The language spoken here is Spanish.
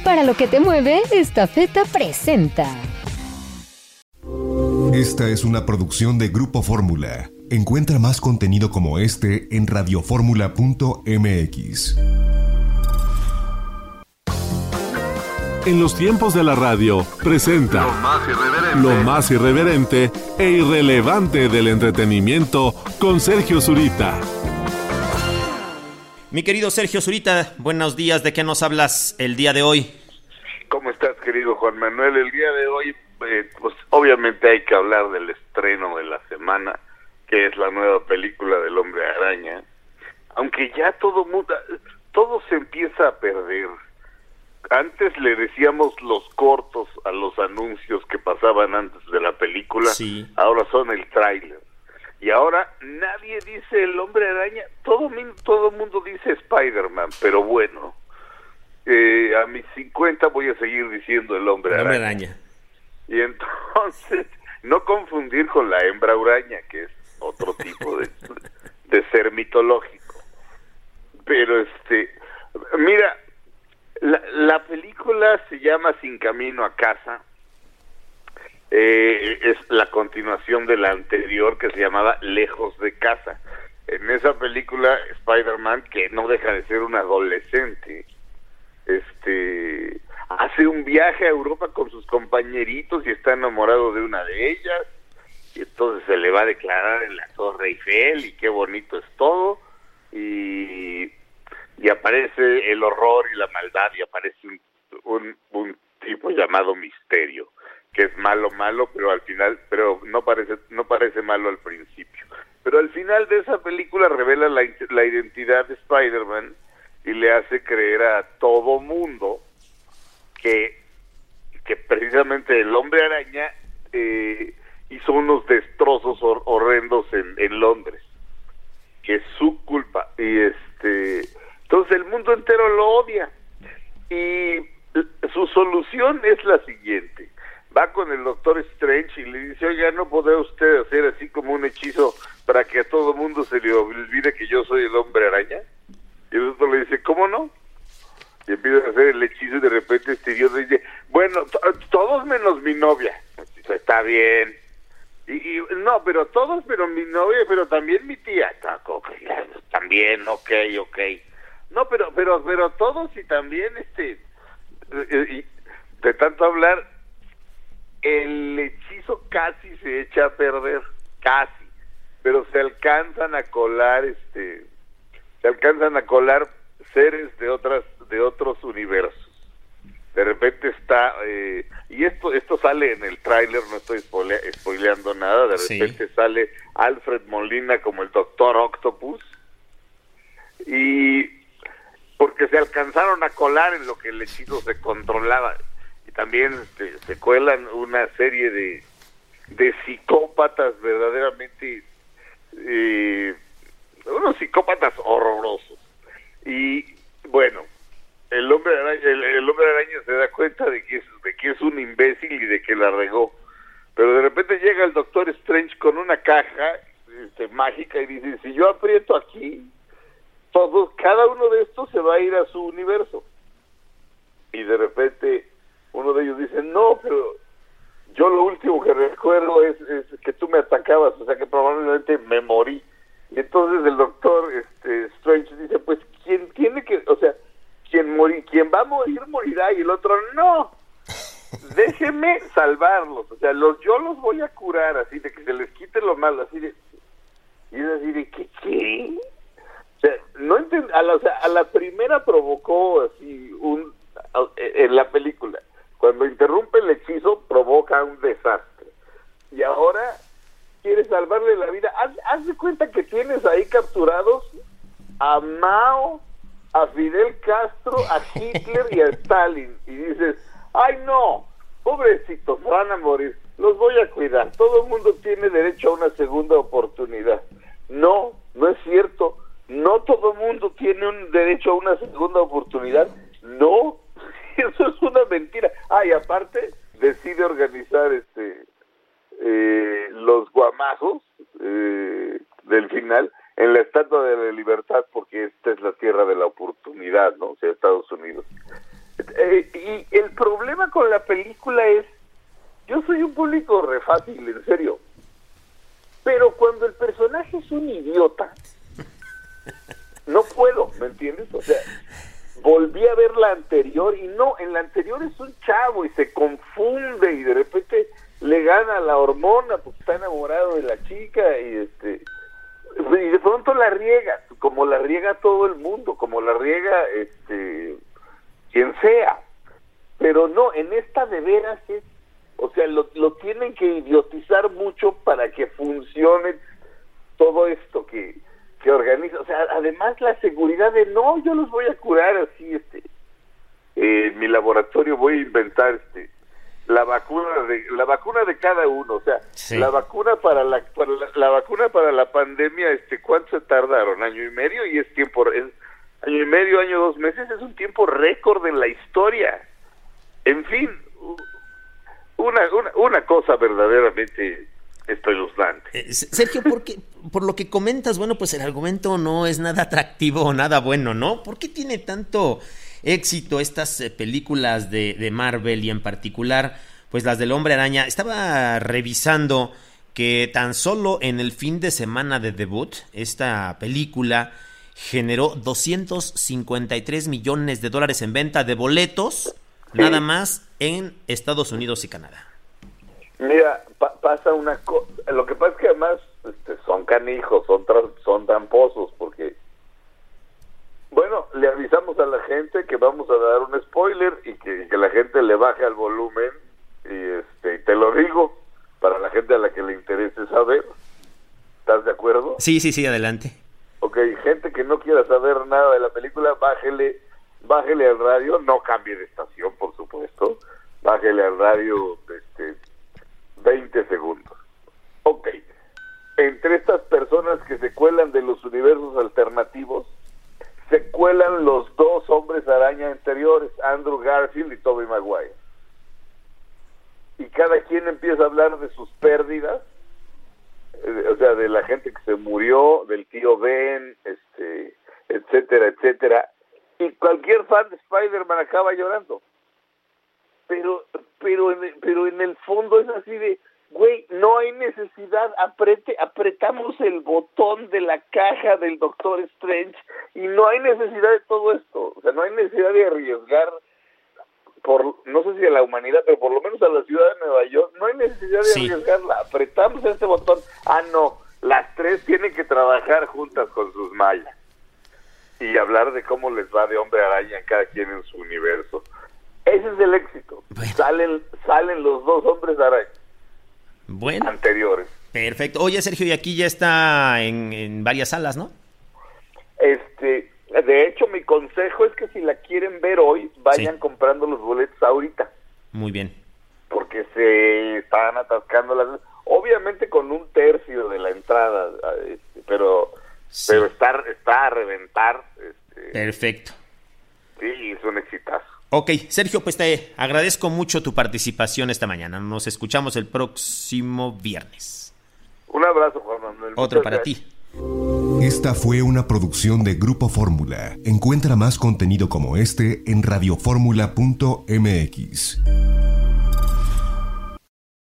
Para lo que te mueve, Estafeta presenta. Esta es una producción de Grupo Fórmula. Encuentra más contenido como este en radioformula.mx. En los tiempos de la radio, presenta lo más irreverente e irrelevante del entretenimiento con Sergio Zurita. Mi querido Sergio Zurita, buenos días. ¿De qué nos hablas el día de hoy? ¿Cómo estás, querido Juan Manuel? El día de hoy, pues obviamente hay que hablar del estreno de la semana, que es la nueva película del Hombre Araña. Aunque ya todo se empieza a perder. Antes le decíamos los cortos a los anuncios que pasaban antes de la película, sí. Ahora son el tráiler. Y ahora nadie dice el Hombre Araña, todo mundo dice Spider-Man, pero bueno, a mis 50 voy a seguir diciendo el Hombre Araña. Y entonces, no confundir con la hembra araña, que es otro tipo de ser mitológico. Pero mira, la película se llama Sin Camino a Casa. Es la continuación de la anterior, que se llamaba Lejos de Casa. En esa película, Spider-Man, que no deja de ser un adolescente, hace un viaje a Europa con sus compañeritos y está enamorado de una de ellas, y entonces se le va a declarar en la Torre Eiffel, y qué bonito es todo, y aparece el horror y la maldad, y aparece un tipo llamado Misterio, que es malo, pero al final, pero no parece malo al principio. Pero al final de esa película revela la identidad de Spider-Man y le hace creer a todo mundo que precisamente el Hombre Araña hizo unos destrozos horrendos en Londres, que es su culpa, y entonces el mundo entero lo odia, y su solución es la siguiente: va con el Doctor Strange y le dice, oiga, ¿no podrá usted hacer así como un hechizo para que a todo mundo se le olvide que yo soy el Hombre Araña? Y el otro le dice, ¿cómo no? Y empieza a hacer el hechizo, y de repente idiota dice, bueno, todos menos mi novia. Está bien. Y no, pero todos menos mi novia, pero también mi tía. También, ok. No, pero todos, y también y de tanto hablar, el hechizo casi se echa a perder, casi, pero se alcanzan a colar seres de otros universos. De repente está y esto sale en el tráiler, no estoy spoileando nada. De repente sale Alfred Molina como el Doctor Octopus, y porque se alcanzaron a colar en lo que el hechizo se controlaba. Y también se cuelan una serie de psicópatas verdaderamente, unos psicópatas horrorosos. Y bueno, el hombre araña se da cuenta de que es un imbécil y de que la regó. Pero de repente llega el Doctor Strange con una caja mágica y dice, si yo aprieto aquí, cada uno de estos se va a ir a su universo. Y de repente uno de ellos dice, no, pero yo lo último que recuerdo es que tú me atacabas, o sea que probablemente me morí. Y entonces el Doctor Strange dice, pues quien va a morir, morirá. Y el otro, no, déjeme salvarlos, o sea, yo los voy a curar, así de que se les quite lo malo, así de, y es así de, ¿qué? O sea, no a la primera provocó así en la película, cuando interrumpe el hechizo provoca un desastre, y ahora quiere salvarle la vida. Haz de cuenta que tienes ahí capturados a Mao, a Fidel Castro, a Hitler y a Stalin, y dices, ay no, pobrecitos, van a morir, los voy a cuidar, todo el mundo tiene derecho a una segunda oportunidad. No es cierto, no todo el mundo tiene un derecho a una segunda oportunidad, no, eso es una mentira. Y aparte decide organizar los guamazos del final en la Estatua de la Libertad, porque esta es la tierra de la oportunidad, ¿no? O sea, Estados Unidos. Y el problema con la película es, yo soy un público re fácil, en serio, pero cuando el personaje es un idiota, no puedo, ¿me entiendes? O sea, volví a ver la anterior y no, en la anterior es un chavo y se confunde y de repente le gana la hormona porque está enamorado de la chica y de pronto la riega, como la riega todo el mundo, como la riega quien sea. Pero no, en esta de veras es, o sea, lo tienen que idiotizar mucho para que funcione todo esto que organiza. O sea, además la seguridad de no, yo los voy a curar así, en mi laboratorio voy a inventar la vacuna de cada uno, o sea, sí. La vacuna para la vacuna para la pandemia, ¿cuánto se tardaron? ¿Año y medio? Y es año y medio, año, 2 meses, es un tiempo récord en la historia. En fin, una cosa verdaderamente espeluznante. Sergio, por lo que comentas, bueno, pues el argumento no es nada atractivo o nada bueno, ¿no? ¿Por qué tiene tanto éxito estas películas de Marvel y en particular, pues las del Hombre Araña? Estaba revisando que tan solo en el fin de semana de debut, esta película generó $253 millones en venta de boletos, sí. Nada más en Estados Unidos y Canadá. Mira, pasa una cosa, lo que pasa es que además son canijos, son tramposos, porque, bueno, le avisamos a la gente que vamos a dar un spoiler y que la gente le baje al volumen, y te lo digo, para la gente a la que le interese saber. ¿Estás de acuerdo? Sí, adelante. Ok, gente que no quiera saber nada de la película, bájele al radio, no cambie de estación, por supuesto, bájele al radio 20 segundos. Ok, entre estas personas que se cuelan de los universos alternativos, se cuelan los 2 hombres araña anteriores, Andrew Garfield y Tobey Maguire. Y cada quien empieza a hablar de sus pérdidas, o sea, de la gente que se murió, del tío Ben, etcétera, etcétera. Y cualquier fan de Spider-Man acaba llorando. Pero en el fondo es así de, güey, no hay necesidad, apretamos el botón de la caja del Doctor Strange y no hay necesidad de todo esto. O sea, no hay necesidad de arriesgar no sé si a la humanidad, pero por lo menos a la ciudad de Nueva York, no hay necesidad de arriesgarla. Apretamos este botón. No, las 3 tienen que trabajar juntas con sus mallas y hablar de cómo les va de Hombre Araña cada quien en su universo. Ese es el éxito. Bueno. Salen los 2 hombres araña anteriores. Perfecto. Oye, Sergio, y aquí ya está en varias salas, ¿no? De hecho, mi consejo es que si la quieren ver hoy, vayan comprando los boletos ahorita. Muy bien. Porque se están atascando obviamente con 1/3 de la entrada, pero está a reventar. Perfecto. Sí, es un exitazo. Ok, Sergio, pues te agradezco mucho tu participación esta mañana. Nos escuchamos el próximo viernes. Un abrazo, Juan Manuel. Otro para ti. Esta fue una producción de Grupo Fórmula. Encuentra más contenido como este en radioformula.mx.